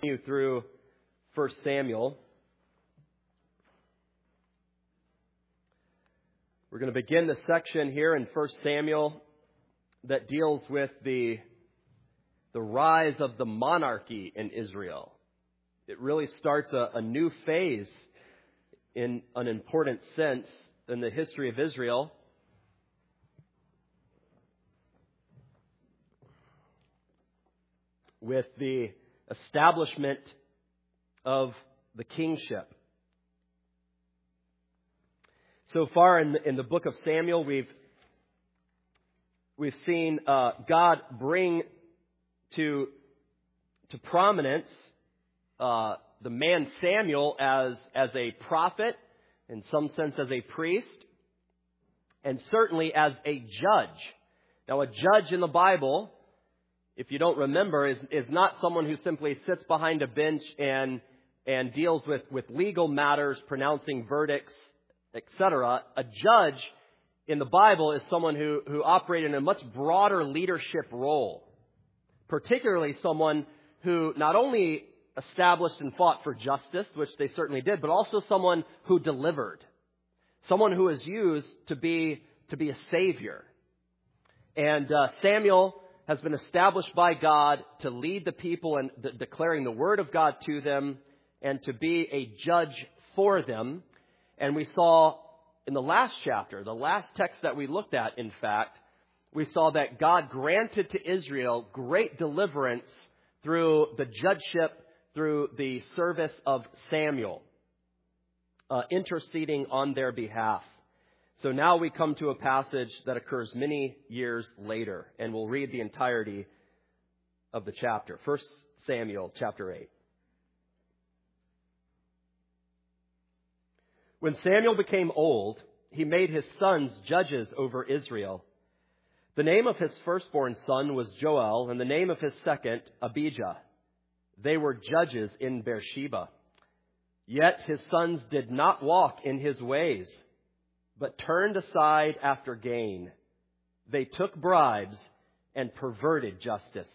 You through 1 Samuel. We're going to begin the section here in 1 Samuel that deals with the rise of the monarchy in Israel. It really starts a new phase in an important sense in the history of Israel. With the establishment of the kingship. So far in the book of Samuel, we've seen God bring to prominence the man Samuel as a prophet, in some sense as a priest, and certainly as a judge. Now, a judge in the Bible, if you don't remember, is not someone who simply sits behind a bench and deals with legal matters, pronouncing verdicts, etc. A judge in the Bible is someone who operated in a much broader leadership role, particularly someone who not only established and fought for justice, which they certainly did, but also someone who delivered, someone who was used to be a savior. And Samuel has been established by God to lead the people and declaring the word of God to them and to be a judge for them. And we saw in the last chapter, the last text that we looked at, in fact, we saw that God granted to Israel great deliverance through the judgeship, through the service of Samuel, interceding on their behalf. So now we come to a passage that occurs many years later, and we'll read the entirety of the chapter. 1 Samuel chapter 8. When Samuel became old, he made his sons judges over Israel. The name of his firstborn son was Joel, and the name of his second, Abijah. They were judges in Beersheba. Yet his sons did not walk in his ways, but turned aside after gain. They took bribes and perverted justice.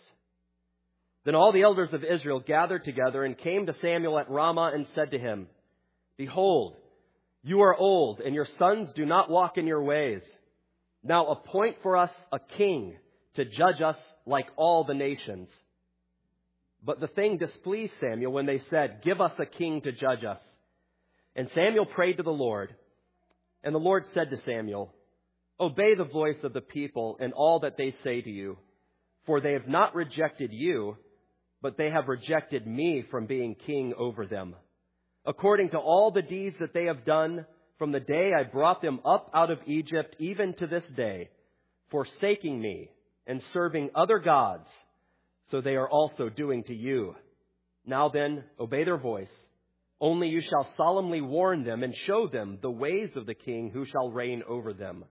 Then all the elders of Israel gathered together and came to Samuel at Ramah and said to him, "Behold, you are old, and your sons do not walk in your ways. Now appoint for us a king to judge us like all the nations." But the thing displeased Samuel when they said, "Give us a king to judge us." And Samuel prayed to the Lord. And the Lord said to Samuel, "Obey the voice of the people in all that they say to you, for they have not rejected you, but they have rejected me from being king over them. According to all the deeds that they have done from the day I brought them up out of Egypt, even to this day, forsaking me and serving other gods, so they are also doing to you. Now then, obey their voice. Only you shall solemnly warn them and show them the ways of the king who shall reign over them."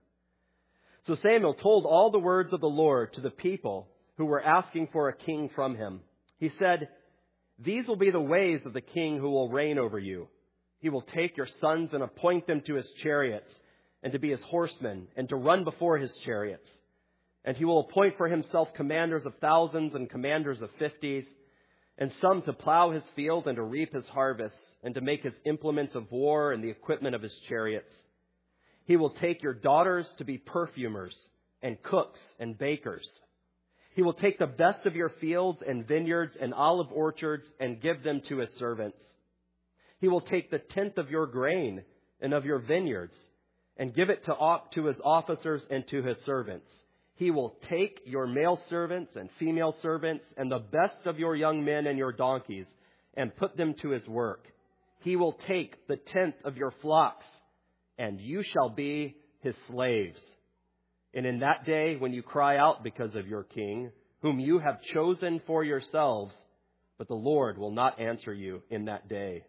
So Samuel told all the words of the Lord to the people who were asking for a king from him. He said, "These will be the ways of the king who will reign over you. He will take your sons and appoint them to his chariots and to be his horsemen and to run before his chariots. And he will appoint for himself commanders of thousands and commanders of 50s, and some to plow his field and to reap his harvest, and to make his implements of war and the equipment of his chariots. He will take your daughters to be perfumers and cooks and bakers. He will take the best of your fields and vineyards and olive orchards and give them to his servants. He will take the tenth of your grain and of your vineyards and give it to his officers and to his servants. He will take your male servants and female servants and the best of your young men and your donkeys and put them to his work. He will take the tenth of your flocks, and you shall be his slaves. And in that day, when you cry out because of your king, whom you have chosen for yourselves, but the Lord will not answer you in that day."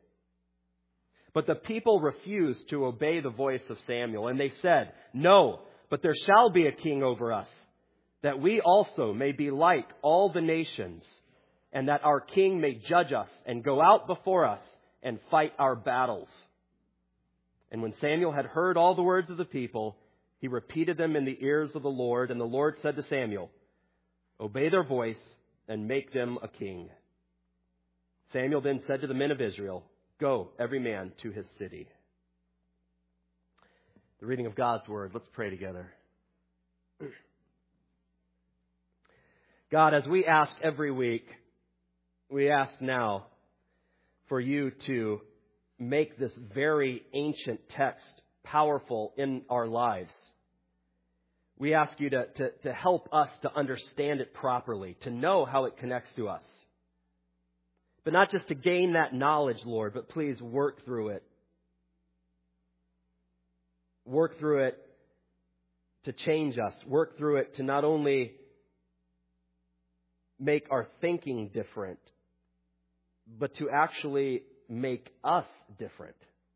But the people refused to obey the voice of Samuel, and they said, "No, but there shall be a king over us, that we also may be like all the nations, and that our king may judge us and go out before us and fight our battles." And when Samuel had heard all the words of the people, he repeated them in the ears of the Lord. And the Lord said to Samuel, "Obey their voice and make them a king." Samuel then said to the men of Israel, "Go, every man to his city." The reading of God's word. Let's pray together. God, as we ask every week, we ask now for you to make this very ancient text powerful in our lives. We ask you to help us to understand it properly, to know how it connects to us. But not just to gain that knowledge, Lord, but please work through it. Work through it to change us. Work through it to not only make our thinking different, but to actually make us different.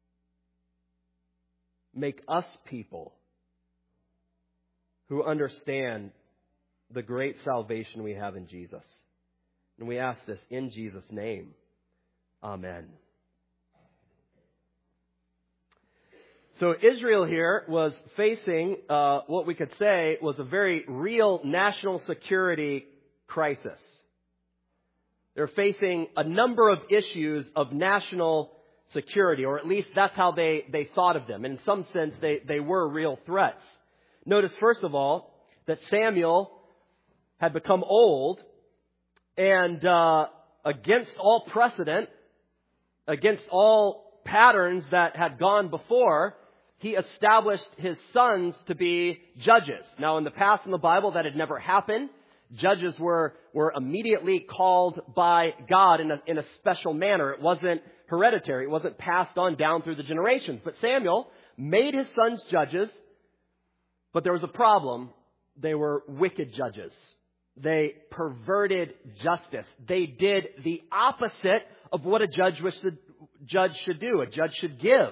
Make us people who understand the great salvation we have in Jesus. And we ask this in Jesus' name. Amen. So Israel here was facing what we could say was a very real national security crisis. They're facing a number of issues of national security, or at least that's how they thought of them. And in some sense, they were real threats. Notice, first of all, that Samuel had become old, and against all precedent, against all patterns that had gone before, he established his sons to be judges. Now, in the past in the Bible, that had never happened. Judges were immediately called by God in a special manner. It wasn't hereditary. It wasn't passed on down through the generations. But Samuel made his sons judges, but there was a problem. They were wicked judges. They perverted justice. They did the opposite of what a judge should do. A judge should give.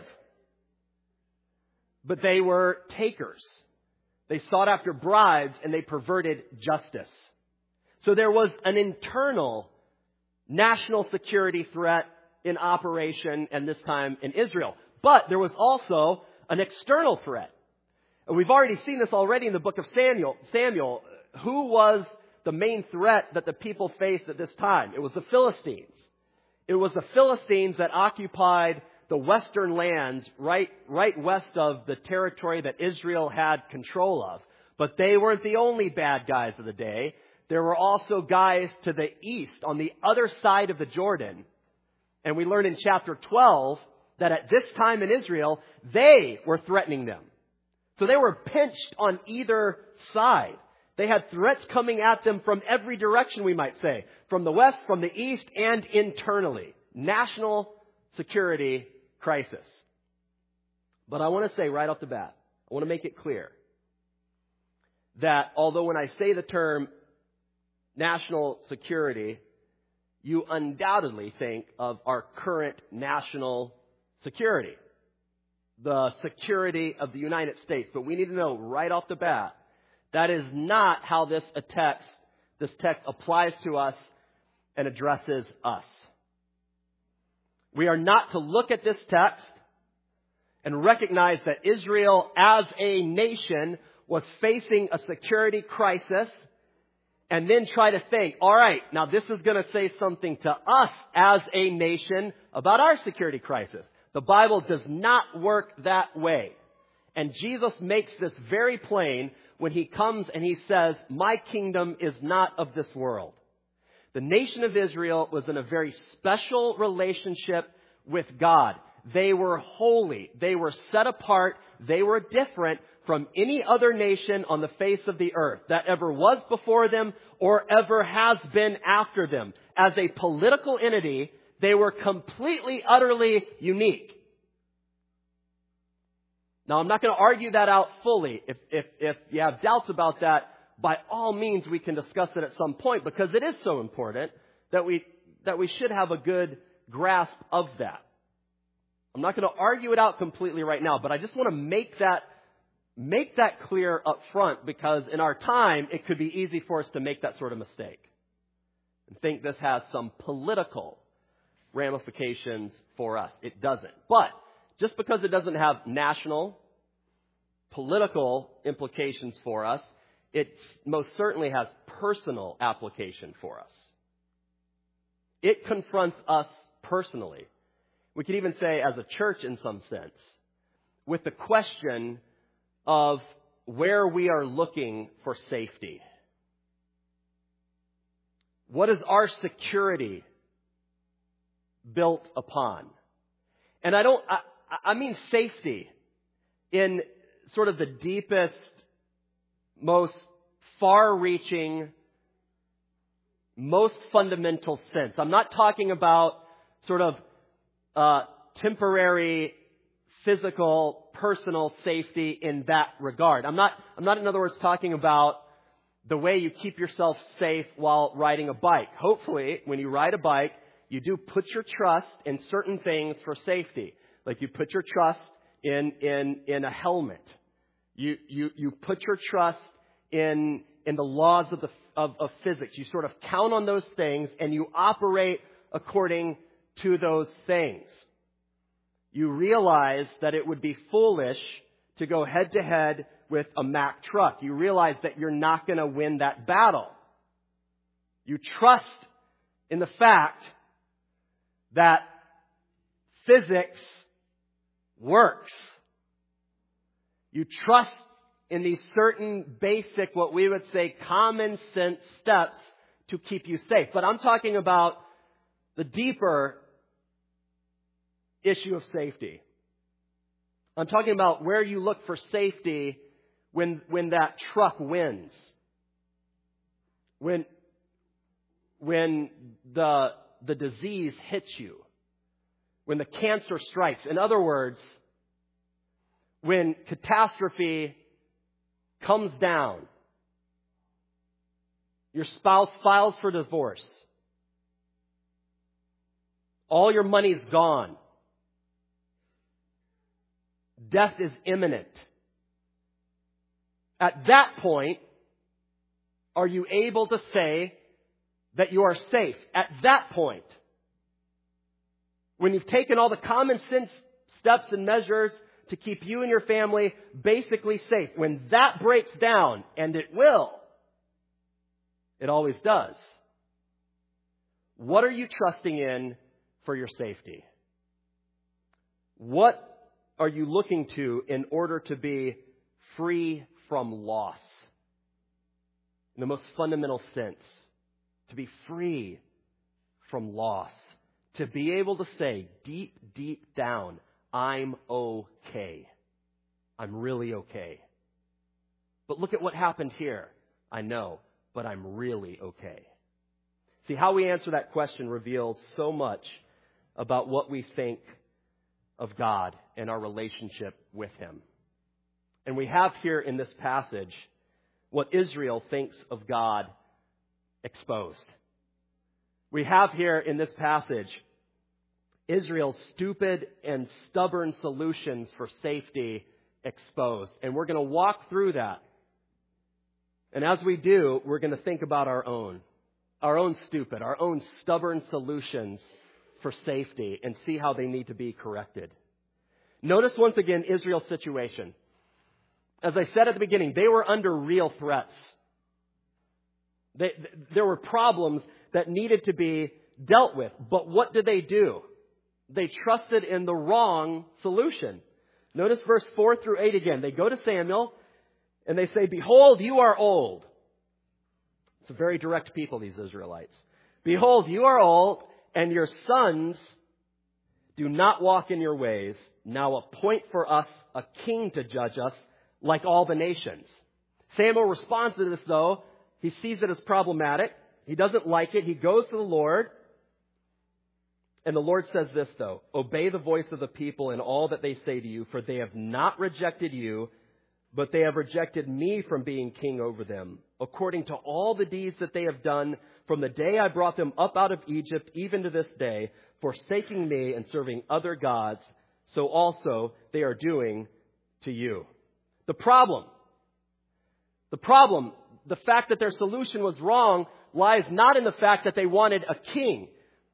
But they were takers. They sought after bribes and they perverted justice. So there was an internal national security threat in operation, and this time in Israel. But there was also an external threat. And we've already seen this already in the book of Samuel. Who was the main threat that the people faced at this time? It was the Philistines. It was the Philistines that occupied the western lands right west of the territory that Israel had control of. But they weren't the only bad guys of the day. There were also guys to the east, on the other side of the Jordan. And we learn in chapter 12 that at this time in Israel, they were threatening them. So they were pinched on either side. They had threats coming at them from every direction, we might say. From the west, from the east, and internally. National security crisis. But I want to say right off the bat, I want to make it clear that although when I say the term national security, you undoubtedly think of our current national security, the security of the United States. But we need to know right off the bat, that is not how this text applies to us and addresses us. We are not to look at this text and recognize that Israel as a nation was facing a security crisis and then try to think, all right, now this is going to say something to us as a nation about our security crisis. The Bible does not work that way. And Jesus makes this very plain when he comes and he says, my kingdom is not of this world. The nation of Israel was in a very special relationship with God. They were holy. They were set apart. They were different from any other nation on the face of the earth that ever was before them or ever has been after them. As a political entity, they were completely, utterly unique. Now, I'm not going to argue that out fully. If you have doubts about that, by all means, we can discuss it at some point because it is so important that we should have a good grasp of that. I'm not going to argue it out completely right now, but I just want to make that clear up front because in our time, it could be easy for us to make that sort of mistake and think this has some political ramifications for us. It doesn't. But just because it doesn't have national, political implications for us, it most certainly has personal application for us. It confronts us personally. We could even say as a church in some sense, with the question of where we are looking for safety. What is our security built upon? And I mean safety in sort of the deepest, most far-reaching, most fundamental sense. I'm not talking about sort of temporary, physical, personal safety in that regard. I'm not, in other words, talking about the way you keep yourself safe while riding a bike. Hopefully, when you ride a bike, you do put your trust in certain things for safety. Like you put your trust in a helmet. You put your trust in the laws of physics. You sort of count on those things and you operate according to those things. You realize that it would be foolish to go head to head with a Mack truck. You realize that you're not going to win that battle. You trust in the fact that physics works. You trust in these certain basic, what we would say, common sense steps to keep you safe. But I'm talking about the deeper issue of safety. I'm talking about where you look for safety when that truck wins. When the disease hits you. When the cancer strikes. In other words, when catastrophe comes down. Your spouse files for divorce. All your money's gone. Death is imminent. At that point, are you able to say that you are safe? At that point, when you've taken all the common sense steps and measures to keep you and your family basically safe, when that breaks down, and it will, it always does, what are you trusting in for your safety? What are you looking to in order to be free from loss? In the most fundamental sense, to be free from loss. To be able to say deep, deep down, I'm okay. I'm really okay. But look at what happened here. I know, but I'm really okay. See, how we answer that question reveals so much about what we think of God and our relationship with Him. And we have here in this passage what Israel thinks of God exposed. We have here in this passage Israel's stupid and stubborn solutions for safety exposed. And we're going to walk through that. And as we do, we're going to think about our own stupid, our own stubborn solutions for safety and see how they need to be corrected. Notice once again Israel's situation. As I said at the beginning, they were under real threats. There were problems that needed to be dealt with. But what did they do? They trusted in the wrong solution. Notice verse 4 through 8 again. They go to Samuel and they say, "Behold, you are old." It's a very direct people, these Israelites. "Behold, you are old, and your sons do not walk in your ways. Now appoint for us a king to judge us like all the nations." Samuel responds to this, though. He sees it as problematic. He doesn't like it. He goes to the Lord. And the Lord says this, though: "Obey the voice of the people in all that they say to you, for they have not rejected you, but they have rejected me from being king over them, according to all the deeds that they have done from the day I brought them up out of Egypt, even to this day, forsaking me and serving other gods. So also they are doing to you." The problem, the fact that their solution was wrong, lies not in the fact that they wanted a king.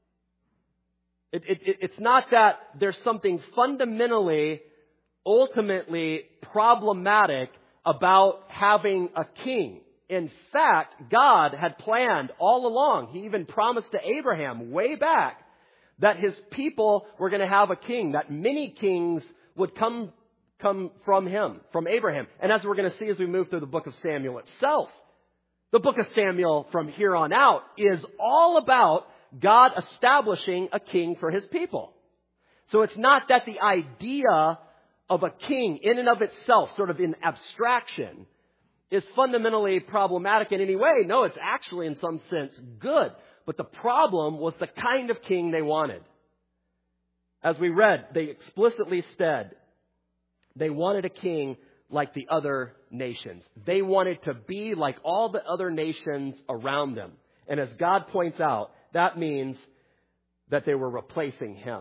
It's not that there's something fundamentally, ultimately problematic about having a king. In fact, God had planned all along. He even promised to Abraham way back that his people were going to have a king, that many kings would come from him, from Abraham. And as we're going to see as we move through the book of Samuel itself, the book of Samuel from here on out is all about God establishing a king for his people. So it's not that the idea of a king in and of itself, sort of in abstraction, is fundamentally problematic in any way. No, it's actually in some sense good. But the problem was the kind of king they wanted. As we read, they explicitly said they wanted a king like the other nations. They wanted to be like all the other nations around them. And as God points out, that means that they were replacing him.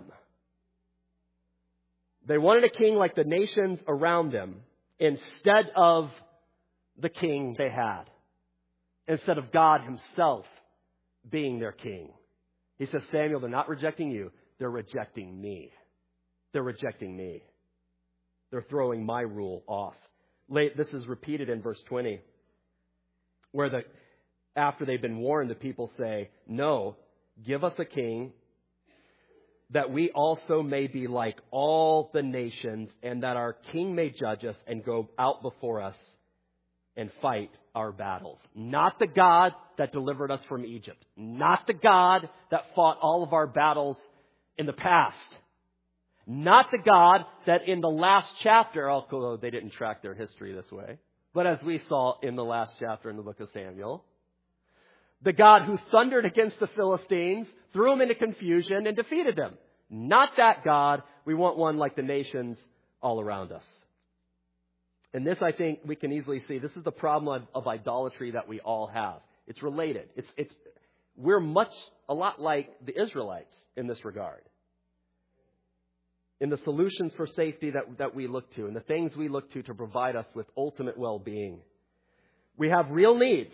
They wanted a king like the nations around them instead of the king they had. Instead of God himself being their king. He says, Samuel, they're not rejecting you. They're rejecting me. They're rejecting me. They're throwing my rule off. This is repeated in verse 20, where after they've been warned, the people say, no, give us a king that we also may be like all the nations, and that our king may judge us and go out before us and fight our battles. Not the God that delivered us from Egypt. Not the God that fought all of our battles in the past. Not the God that in the last chapter, although they didn't track their history this way, but as we saw in the last chapter in the book of Samuel, the God who thundered against the Philistines, threw them into confusion, and defeated them. Not that God. We want one like the nations all around us. And this, I think, we can easily see. This is the problem of idolatry that we all have. It's related. We're a lot like the Israelites in this regard. In the solutions for safety that we look to, and the things we look to provide us with ultimate well-being. We have real needs.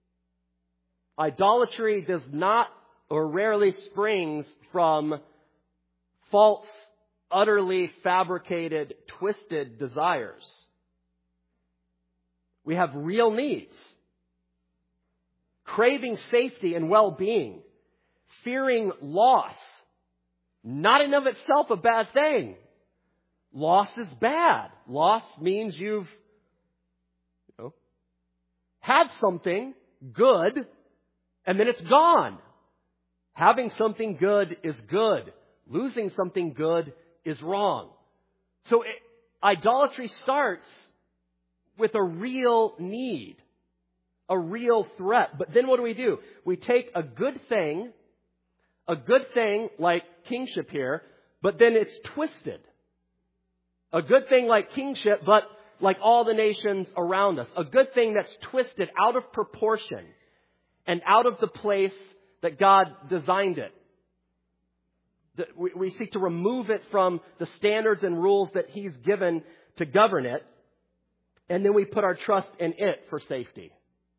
Idolatry does not or rarely springs from false, utterly fabricated, twisted desires. We have real needs. Craving safety and well-being. Fearing loss. Not in of itself a bad thing. Loss is bad. Loss means you've had something good and then it's gone. Having something good is good. Losing something good is wrong. So idolatry starts with a real need, a real threat. But then what do? We take a good thing like kingship here, but then it's twisted. A good thing like kingship, but like all the nations around us. A good thing that's twisted out of proportion and out of the place that God designed it. We seek to remove it from the standards and rules that He's given to govern it. And then we put our trust in it for safety.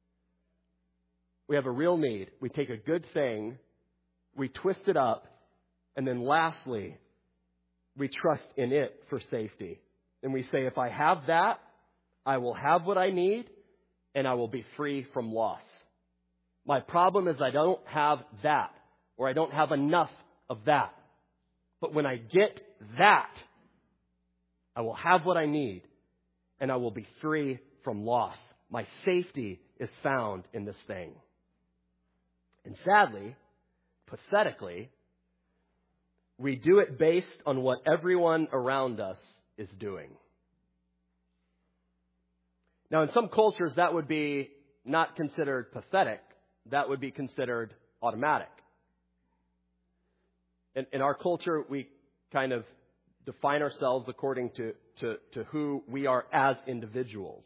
We have a real need. We take a good thing, we twist it up, and then lastly, we trust in it for safety. And we say, if I have that, I will have what I need, and I will be free from loss. My problem is I don't have that, or I don't have enough of that. But when I get that, I will have what I need, and I will be free from loss. My safety is found in this thing. And sadly, pathetically, we do it based on what everyone around us is doing. Now, in some cultures, that would be not considered pathetic. That would be considered automatic. In our culture, we kind of define ourselves according to who we are as individuals.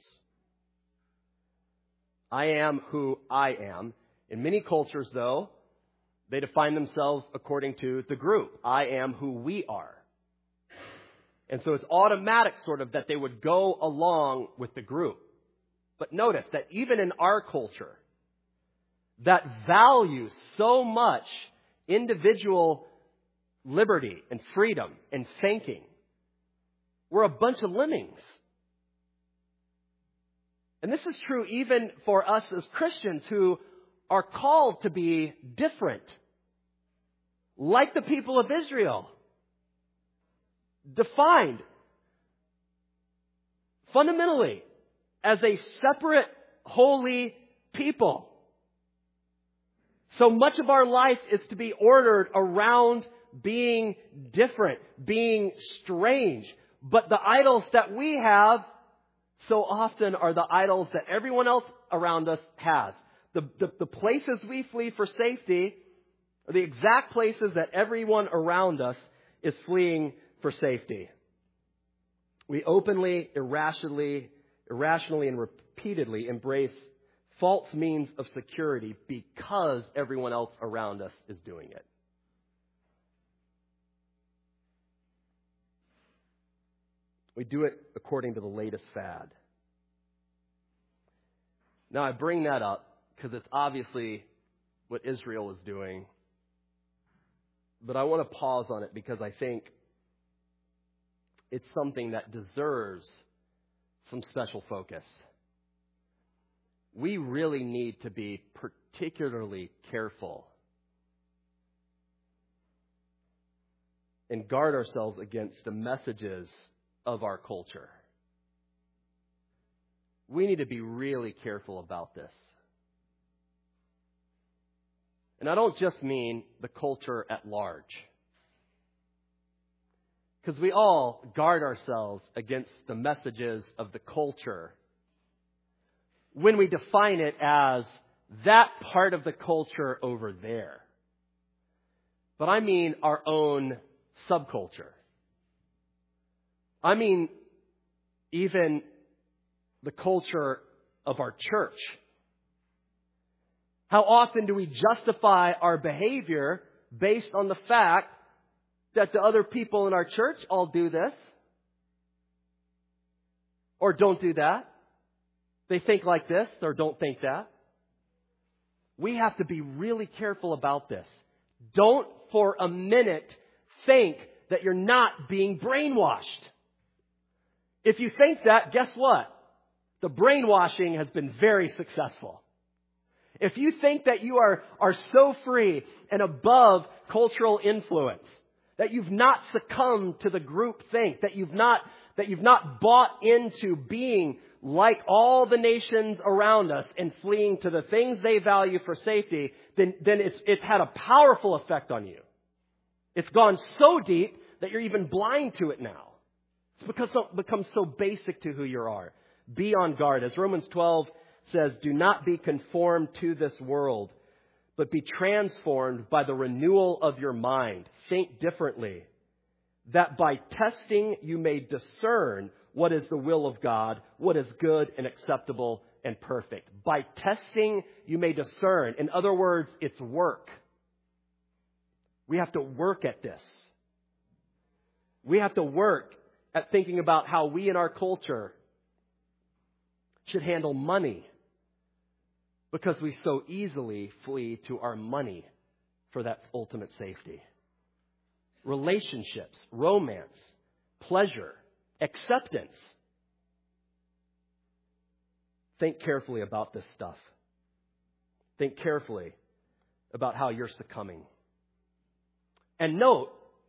I am who I am. In many cultures, though, they define themselves according to the group. I am who we are. And so it's automatic sort of that they would go along with the group. But notice that even in our culture that values so much individual liberty and freedom and thinking, we're a bunch of lemmings. And this is true even for us as Christians who are called to be different, like the people of Israel, defined fundamentally as a separate, holy people. So much of our life is to be ordered around being different, being strange. But the idols that we have so often are the idols that everyone else around us has. The places we flee for safety are the exact places that everyone around us is fleeing for safety. We openly, irrationally, and repeatedly embrace false means of security because everyone else around us is doing it. We do it according to the latest fad. Now, I bring that up because it's obviously what Israel is doing. But I want to pause on it because I think it's something that deserves some special focus. We really need to be particularly careful and guard ourselves against the messages of our culture. We need to be really careful about this. And I don't just mean the culture at large. Because we all guard ourselves against the messages of the culture when we define it as that part of the culture over there. But I mean our own subculture. I mean even the culture of our church. How often do we justify our behavior based on the fact that the other people in our church all do this or don't do that? They think like this or don't think that. We have to be really careful about this. Don't for a minute think that you're not being brainwashed. If you think that, guess what? The brainwashing has been very successful. If you think that you are so free and above cultural influence, that you've not succumbed to the group think, that you've not bought into being like all the nations around us and fleeing to the things they value for safety, then it's had a powerful effect on you. It's gone so deep that you're even blind to it now. It's become so basic to who you are. Be on guard. As Romans 12 says, do not be conformed to this world, but be transformed by the renewal of your mind. Think differently, that by testing you may discern what is the will of God, what is good and acceptable and perfect. By testing you may discern. In other words, it's work. We have to work at this. We have to work at thinking about how we in our culture should handle money, because we so easily flee to our money for that ultimate safety. Relationships, romance, pleasure, acceptance. Think carefully about this stuff. Think carefully about how you're succumbing. And note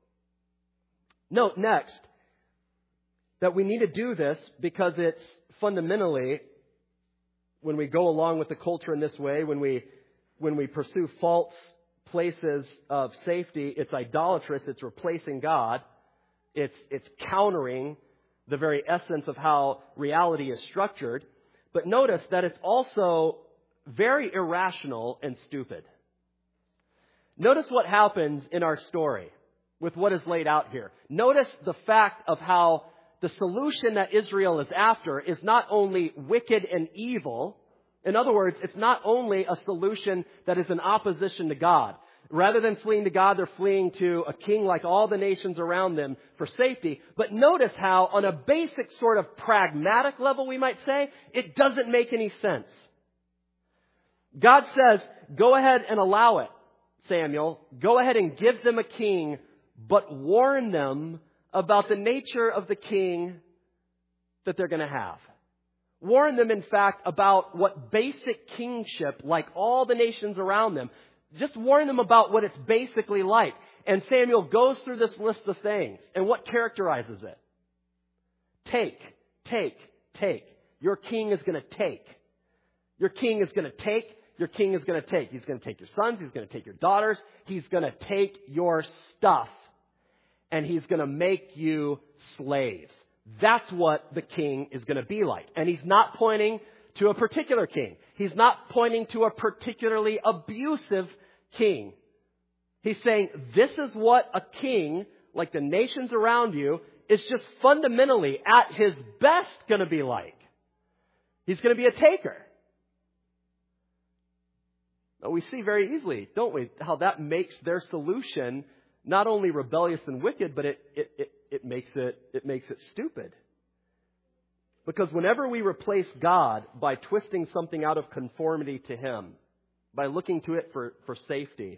next that we need to do this because it's fundamentally, when we go along with the culture in this way, when we pursue false places of safety, it's idolatrous, it's replacing God, it's countering the very essence of how reality is structured. But notice that it's also very irrational and stupid. Notice what happens in our story with what is laid out here. Notice the fact of how the solution that Israel is after is not only wicked and evil. In other words, it's not only a solution that is in opposition to God. Rather than fleeing to God, they're fleeing to a king like all the nations around them for safety. But notice how, on a basic sort of pragmatic level, we might say, it doesn't make any sense. God says, go ahead and allow it, Samuel. Go ahead and give them a king, but warn them about the nature of the king that they're going to have. Warn them, in fact, about what basic kingship, like all the nations around them, just warn them about what it's basically like. And Samuel goes through this list of things. And what characterizes it? Take, take, take. Your king is going to take. Your king is going to take. Your king is going to take. He's going to take your sons. He's going to take your daughters. He's going to take your stuff. And he's going to make you slaves. That's what the king is going to be like. And he's not pointing to a particular king. He's not pointing to a particularly abusive king. He's saying this is what a king, like the nations around you, is just fundamentally at his best going to be like. He's going to be a taker. Now, we see very easily, don't we, how that makes their solution not only rebellious and wicked, but it makes it stupid. Because whenever we replace God by twisting something out of conformity to Him, by looking to it for safety,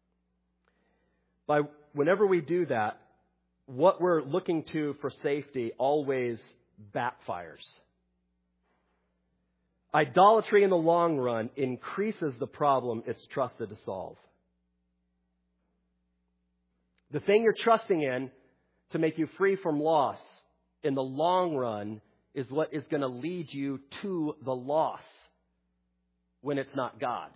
whenever we do that, what we're looking to for safety always backfires. Idolatry in the long run increases the problem it's trusted to solve. The thing you're trusting in to make you free from loss in the long run is what is going to lead you to the loss when it's not God.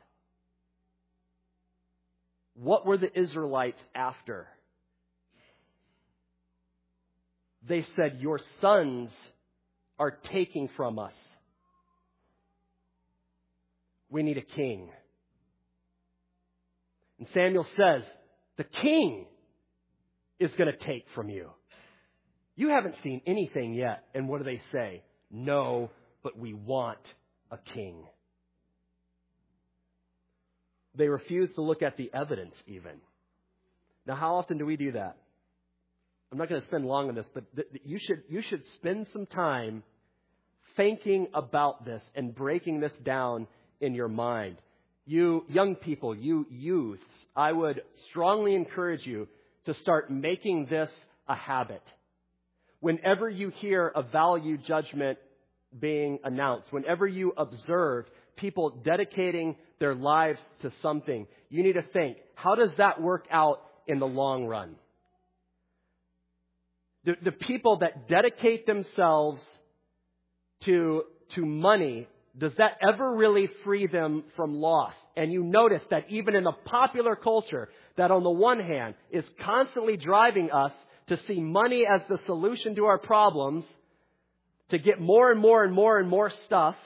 What were the Israelites after? They said, your sons are taking from us. We need a king. And Samuel says, the king is going to take from you. You haven't seen anything yet. And what do they say? No, but we want a king. They refuse to look at the evidence even. Now, how often do we do that? I'm not going to spend long on this, but you should spend some time thinking about this and breaking this down in your mind. You young people, you youths, I would strongly encourage you to start making this a habit. Whenever you hear a value judgment being announced, whenever you observe people dedicating their lives to something, you need to think, how does that work out in the long run? The people that dedicate themselves to money, does that ever really free them from loss? And you notice that even in the popular culture, that on the one hand is constantly driving us to see money as the solution to our problems, to get more and more and more and more stuff.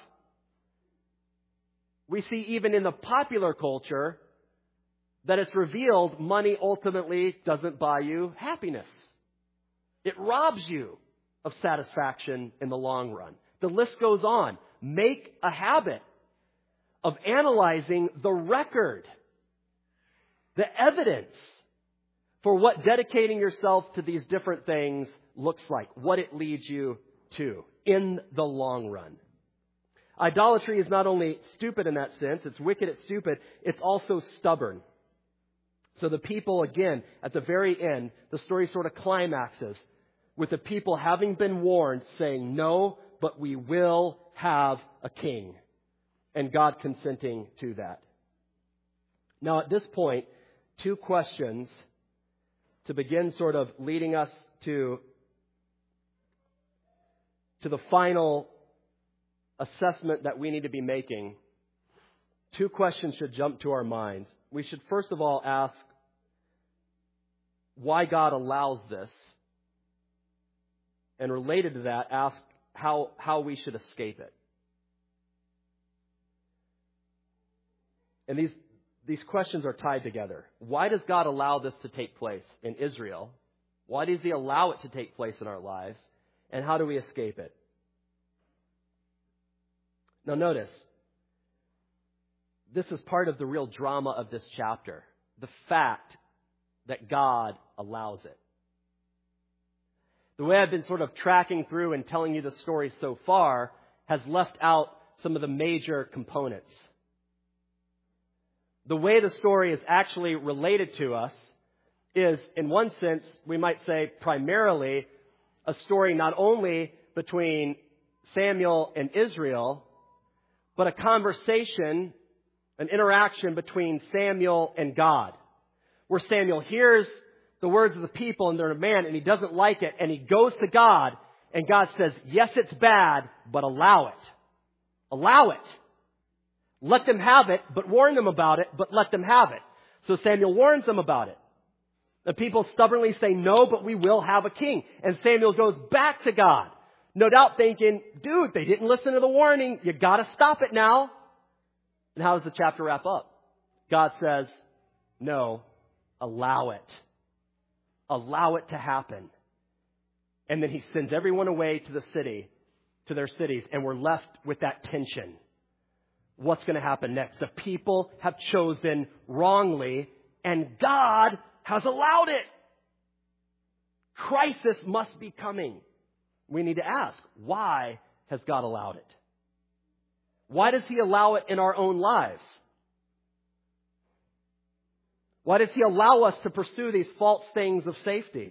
We see even in the popular culture that it's revealed money ultimately doesn't buy you happiness. It robs you of satisfaction in the long run. The list goes on. Make a habit of analyzing the record, the evidence for what dedicating yourself to these different things looks like, what it leads you to in the long run. Idolatry is not only stupid in that sense, it's wicked, it's stupid, it's also stubborn. So the people, again, at the very end, the story sort of climaxes with the people having been warned, saying, no, but we will have a king. And God consenting to that. Now, at this point, two questions to begin sort of leading us to the final assessment that we need to be making. Two questions should jump to our minds. We should first of all ask why God allows this. And related to that, ask how we should escape it. And these questions are tied together. Why does God allow this to take place in Israel? Why does He allow it to take place in our lives? And how do we escape it? Now notice, this is part of the real drama of this chapter. The fact that God allows it. The way I've been sort of tracking through and telling you the story so far has left out some of the major components. The way the story is actually related to us is, in one sense, we might say primarily a story not only between Samuel and Israel, but a conversation, an interaction between Samuel and God, where Samuel hears the words of the people and their demand, and he doesn't like it, and he goes to God, and God says, yes, it's bad, but allow it. Allow it. Let them have it, but warn them about it, but let them have it. So Samuel warns them about it. The people stubbornly say, no, but we will have a king. And Samuel goes back to God, no doubt thinking, dude, they didn't listen to the warning. You got to stop it now. And how does the chapter wrap up? God says, no, allow it. Allow it to happen. And then he sends everyone away to the city, to their cities, and we're left with that tension. What's going to happen next? The people have chosen wrongly, and God has allowed it. Crisis must be coming. We need to ask, why has God allowed it? Why does He allow it in our own lives? Why does He allow us to pursue these false things of safety?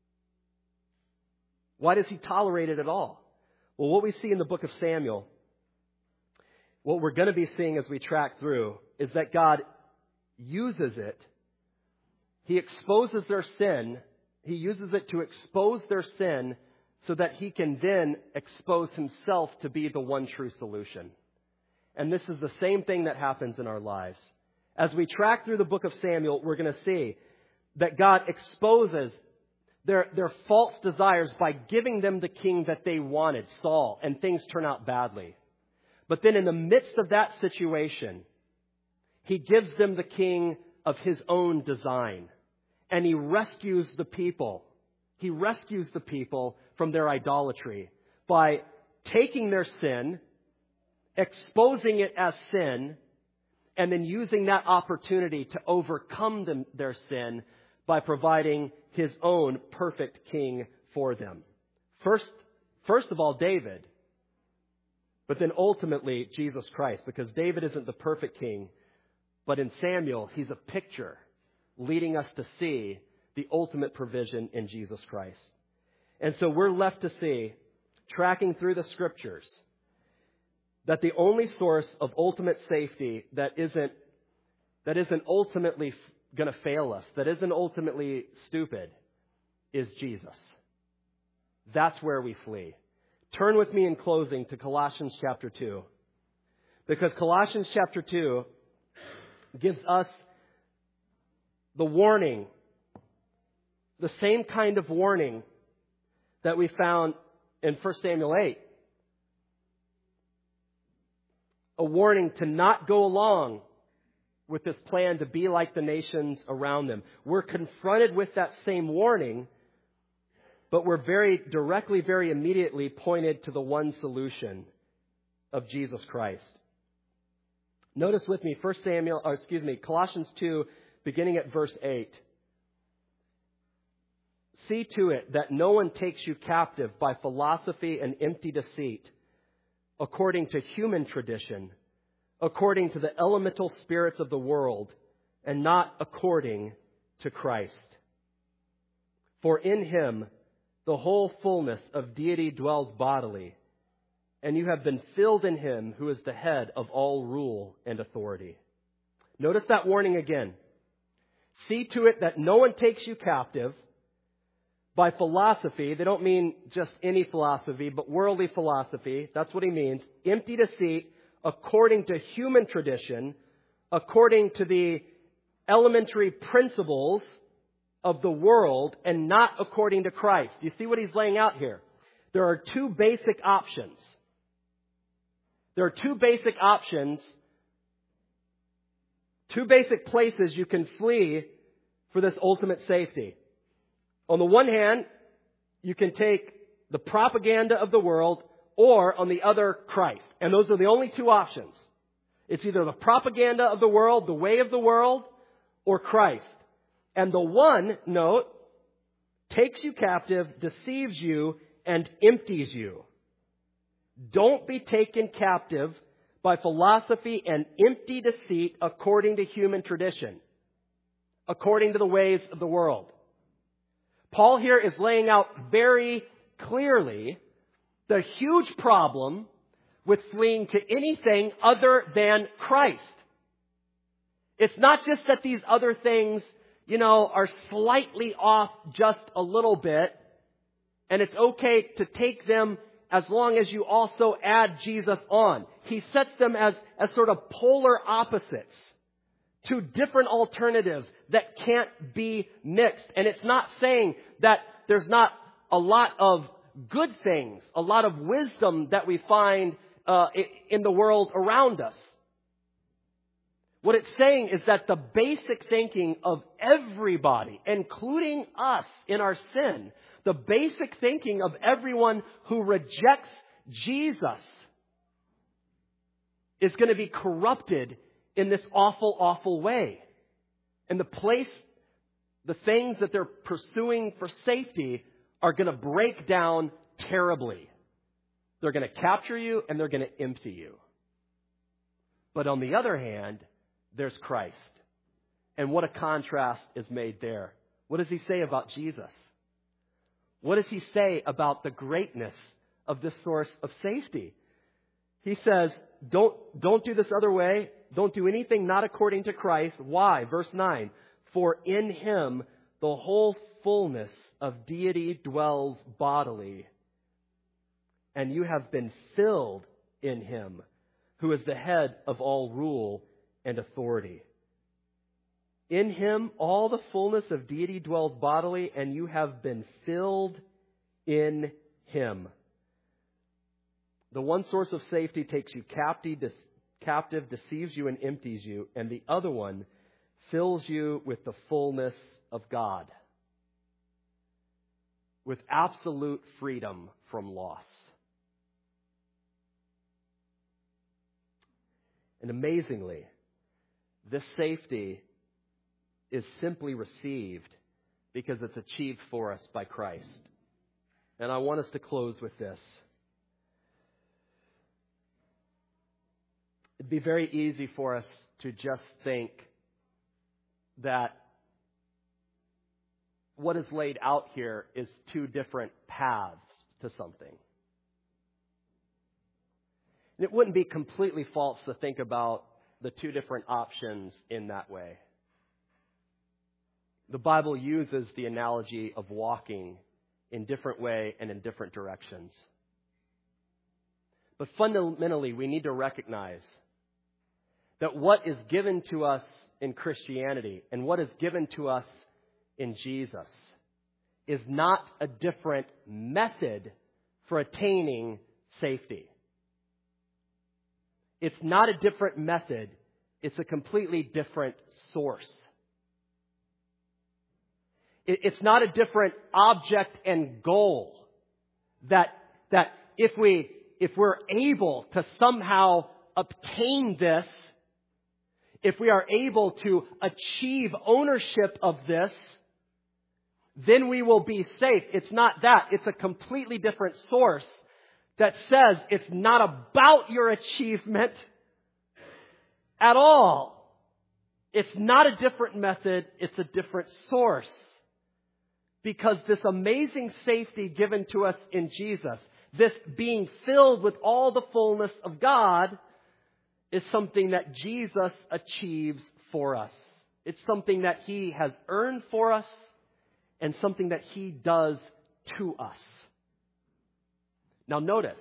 Why does He tolerate it at all? Well, what we see in the book of Samuel, what we're going to be seeing as we track through, is that God uses it. He exposes their sin. He uses it to expose their sin so that He can then expose Himself to be the one true solution. And this is the same thing that happens in our lives. As we track through the book of Samuel, we're going to see that God exposes their false desires by giving them the king that they wanted, Saul, and things turn out badly. But then in the midst of that situation, He gives them the king of His own design. And He rescues the people. He rescues the people from their idolatry by taking their sin, exposing it as sin, and then using that opportunity to overcome their sin by providing His own perfect king for them. First of all, David, but then ultimately Jesus Christ, because David isn't the perfect king, but in Samuel, he's a picture leading us to see the ultimate provision in Jesus Christ. And so we're left to see, tracking through the scriptures, that the only source of ultimate safety that isn't ultimately going to fail us, that isn't ultimately stupid, is Jesus. That's where we flee. Turn with me in closing to Colossians chapter 2. Because Colossians chapter 2 gives us the warning, the same kind of warning that we found in 1 Samuel 8. A warning to not go along with this plan to be like the nations around them. We're confronted with that same warning, but we're very directly, very immediately pointed to the one solution of Jesus Christ. Notice with me Colossians 2, beginning at verse 8. See to it that no one takes you captive by philosophy and empty deceit, according to human tradition, according to the elemental spirits of the world, and not according to Christ. For in Him the whole fullness of deity dwells bodily, and you have been filled in Him who is the head of all rule and authority. Notice that warning again. See to it that no one takes you captive by philosophy. They don't mean just any philosophy, but worldly philosophy. That's what he means. Empty deceit, according to human tradition, according to the elementary principles of the world, and not according to Christ. Do you see what he's laying out here? There are two basic options. There are two basic options, two basic places you can flee for this ultimate safety. On the one hand, you can take the propaganda of the world, or on the other, Christ. And those are the only two options. It's either the propaganda of the world, the way of the world, or Christ. And the one, note, takes you captive, deceives you, and empties you. Don't be taken captive by philosophy and empty deceit according to human tradition, according to the ways of the world. Paul here is laying out very clearly the huge problem with fleeing to anything other than Christ. It's not just that these other things, are slightly off just a little bit, and it's okay to take them as long as you also add Jesus on. He sets them as sort of polar opposites, two different alternatives that can't be mixed. And it's not saying that there's not a lot of good things, a lot of wisdom that we find in the world around us. What it's saying is that the basic thinking of everybody, including us in our sin, the basic thinking of everyone who rejects Jesus is going to be corrupted in this awful, awful way. And the things that they're pursuing for safety are going to break down terribly. They're going to capture you and they're going to empty you. But on the other hand, there's Christ. And what a contrast is made there. What does he say about Jesus? What does he say about the greatness of this source of safety? He says, don't do this other way. Don't do anything not according to Christ. Why? Verse 9. For in him the whole fullness of deity dwells bodily, and you have been filled in him, who is the head of all rule and authority. In him all the fullness of deity dwells bodily, and you have been filled in him. The one source of safety takes you captive, deceives you, and empties you, and the other one fills you with the fullness of God, with absolute freedom from loss. And amazingly, this safety is simply received because it's achieved for us by Christ. And I want us to close with this. It'd be very easy for us to just think that what is laid out here is two different paths to something. And it wouldn't be completely false to think about the two different options in that way. The Bible uses the analogy of walking in different way and in different directions. But fundamentally, we need to recognize that what is given to us in Christianity and what is given to us in Jesus is not a different method for attaining safety. It's not a different method. It's a completely different source. It's not a different object and goal. That if we're able to somehow obtain this, if we are able to achieve ownership of this, then we will be safe. It's not that. It's a completely different source that says it's not about your achievement at all. It's not a different method. It's a different source. Because this amazing safety given to us in Jesus, this being filled with all the fullness of God, is something that Jesus achieves for us. It's something that He has earned for us and something that He does to us. Now notice,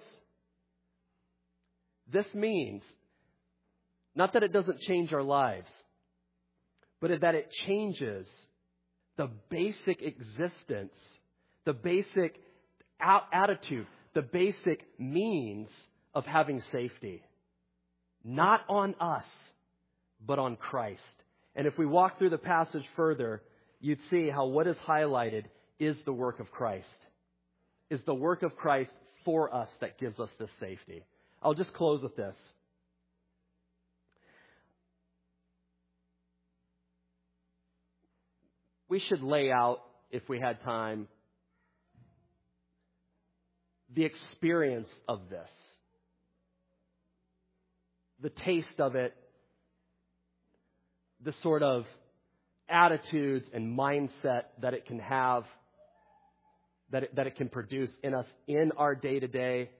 this means not that it doesn't change our lives, but that it changes the basic existence, the basic attitude, the basic means of having safety. Not on us, but on Christ. And if we walk through the passage further, you'd see how what is highlighted is the work of Christ. Is the work of Christ for us that gives us this safety. I'll just close with this. We should lay out, if we had time, the experience of this. The taste of it, the sort of attitudes and mindset that it can have. that it can produce in us in our day-to-day.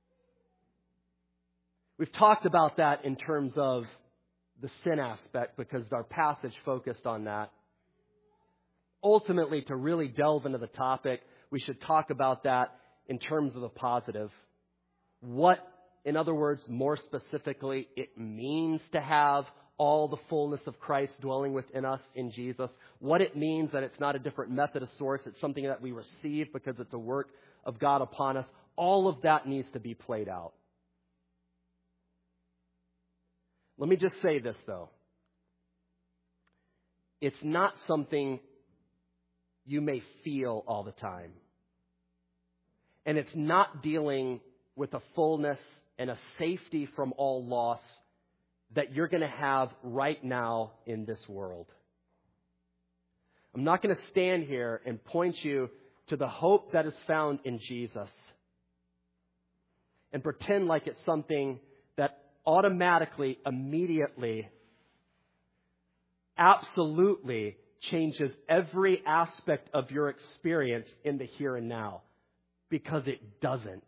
We've talked about that in terms of the sin aspect because our passage focused on that. Ultimately, to really delve into the topic, we should talk about that in terms of the positive. What, in other words, more specifically, it means to have all the fullness of Christ dwelling within us in Jesus. What it means that it's not a different method of source. It's something that we receive because it's a work of God upon us. All of that needs to be played out. Let me just say this, though. It's not something you may feel all the time. And it's not dealing with a fullness and a safety from all loss that you're going to have right now in this world. I'm not going to stand here and point you to the hope that is found in Jesus and pretend like it's something that automatically, immediately, absolutely changes every aspect of your experience in the here and now, because it doesn't.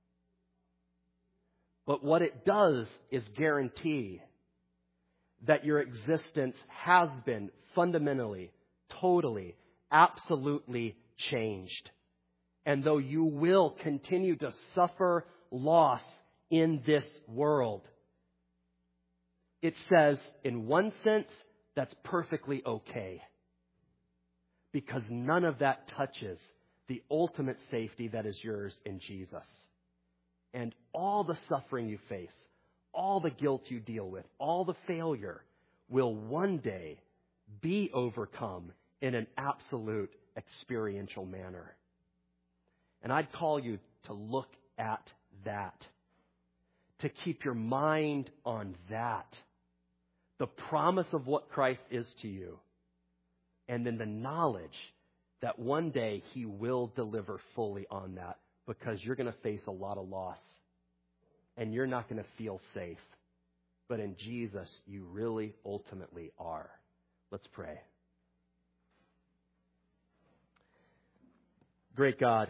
But what it does is guarantee that your existence has been fundamentally, totally, absolutely changed. And though you will continue to suffer loss in this world, it says, in one sense, that's perfectly okay. Because none of that touches the ultimate safety that is yours in Jesus. And all the suffering you face, all the guilt you deal with, all the failure will one day be overcome in an absolute experiential manner. And I'd call you to look at that, to keep your mind on that, the promise of what Christ is to you, and then the knowledge that one day He will deliver fully on that, because you're going to face a lot of loss and you're not going to feel safe. But in Jesus, you really ultimately are. Let's pray. Great God,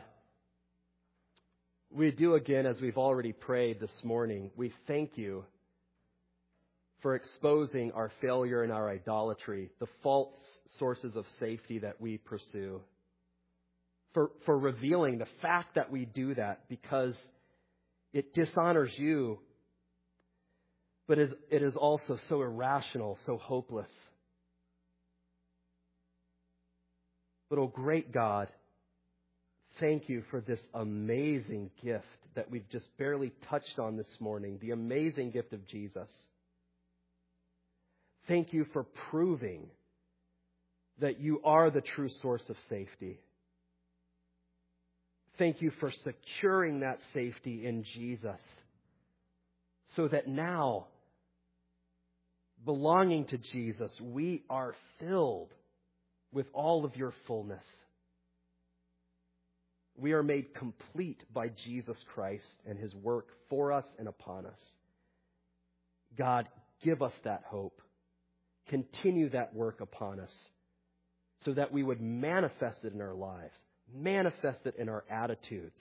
we do again, as we've already prayed this morning, we thank you for exposing our failure and our idolatry, the false sources of safety that we pursue, for revealing the fact that we do that because it dishonors you, but it is also so irrational, so hopeless. But, oh great God, thank you for this amazing gift that we've just barely touched on this morning, the amazing gift of Jesus. Thank you for proving that you are the true source of safety. Thank you for securing that safety in Jesus, so that now, belonging to Jesus, we are filled with all of your fullness. We are made complete by Jesus Christ and His work for us and upon us. God, give us that hope. Continue that work upon us so that we would manifest it in our lives, manifest it in our attitudes,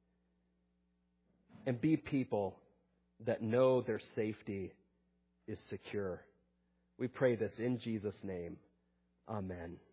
and be people that know their safety is secure. We pray this in Jesus' name. Amen.